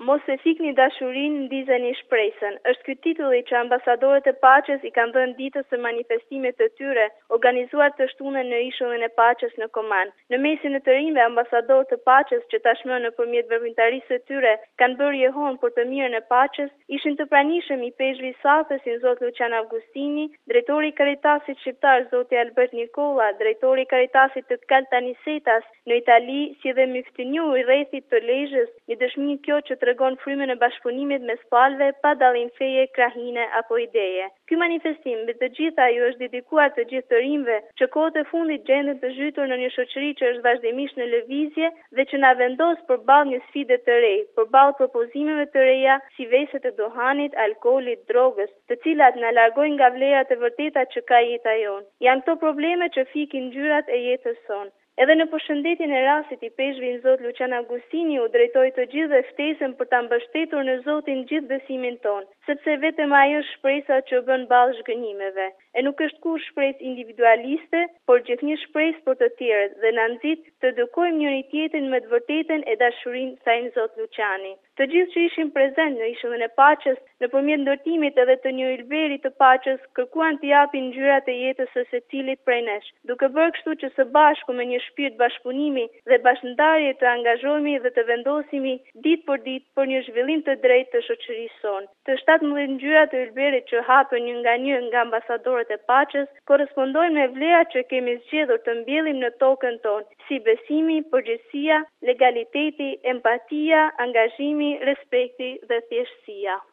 Mos e fikni dashurinë, ndizeni shpresën. Është ky titulli që ambasadorët e paqes i kanë dhënë ditës së manifestimit të tyre, organizuar të shtunën në Ishullin e Paqes në Koman. Në mesin e të rinjve, ambasadorët të paqes që tashmë nëpërmjet veprimtarisë së tyre kanë bërë jehon për të mirën e paqes, ishin të pranishëm i peshqvi Sallës si zot Lucian Augustini, drejtori i Caritasit shqiptar zoti Albert Nikola, drejtori i Caritasit të Caltanisetas në Itali, si dhe myftëniu i rrethit të Lezhës, një dëshmi kjo që tregon frymën e bashkëpunimit mes palëve pa dallim feje, krahine apo ideje. Ky manifestim mbi të gjitha ju është dedikuar të gjithë të rinjve që kohët e fundit gjenden të zhytur në një shoqëri që është vazhdimisht në lëvizje dhe që na vendos përballë një sfide të re, përballë propozimeve të reja si veset e duhanit, alkoolit, drogës, të cilat na largojnë nga vlerat e vërteta që ka jeta jonë. Janë këto probleme që fikin ngjyrat e jetës sonë. Edhe në përshëndetjen e rastit i peshqvin zot Lucian Augustini u drejtoi të gjithëve ftesën për ta mbështetur në Zotin gjithë besimin ton, sepse vetëm ai është shpresa që bën ballë zhgënjimeve. E nuk është kur shpresë individualiste, por gjithnjë shpresë për të tjerët dhe na nxit të edukojmë njëri tjetrin me të vërtetën e dashurinë saj zot Luciani. Të gjithë që ishin prezent në Ishullin e Paqes, nëpërmjet ndërtimit edhe të një ylberi të paqes, kërkuan të japin ngjyrat e jetës së secilit prej nesh, duke bërë kështu që së bashku me një shpirt bashkëpunimi dhe bashkëndarje të angazhohemi dhe të vendosemi ditë për një zhvillim të drejtë të shoqërisë sonë. Të 17 ngjyrat të ylberit që hapen një nga ambasadorët e paqes korrespondojnë me vlerat që kemi zgjedhur të mbjellim në tokën tonë, si besimi, përgjegjësia, legaliteti, empatia, angazhimi, respekti dhe thjeshtësia.